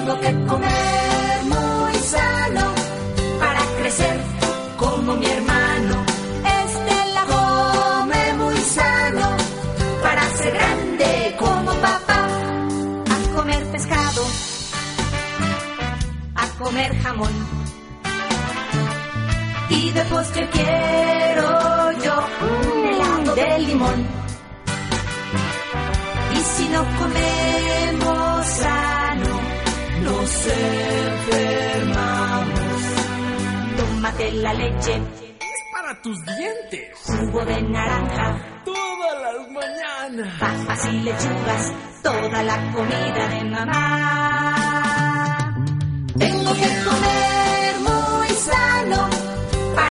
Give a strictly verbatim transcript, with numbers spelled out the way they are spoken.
Tengo que comer muy sano para crecer como mi hermano. Estela come muy sano para ser grande como papá. A comer pescado, a comer jamón, y de postre quiero yo un helado de limón. Y si no comemos sano, nos enfermamos. Tómate la leche, es para tus dientes. Jugo de naranja, todas las mañanas. Papas y lechugas, toda la comida de mamá. Tengo que comer